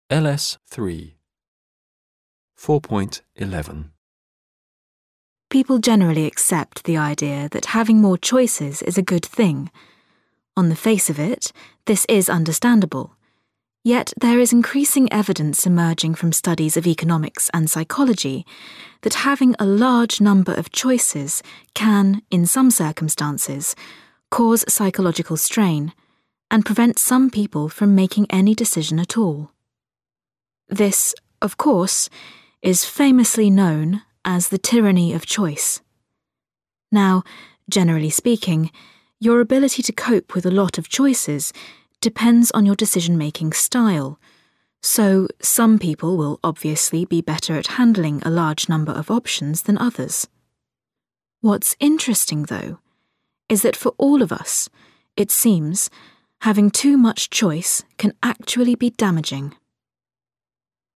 LS3 4.11 People generally accept the idea that having more choices is a good thing. On the face of it, this is understandable. Yet there is increasing evidence emerging from studies of economics and psychology that having a large number of choices can, in some circumstances, cause psychological strain and prevent some people from making any decision at all. This, of course, is famously known as the tyranny of choice. Now, generally speaking, your ability to cope with a lot of choices depends on your decision-making style, so some people will obviously be better at handling a large number of options than others. What's interesting, though, is that for all of us, it seems, having too much choice can actually be damaging.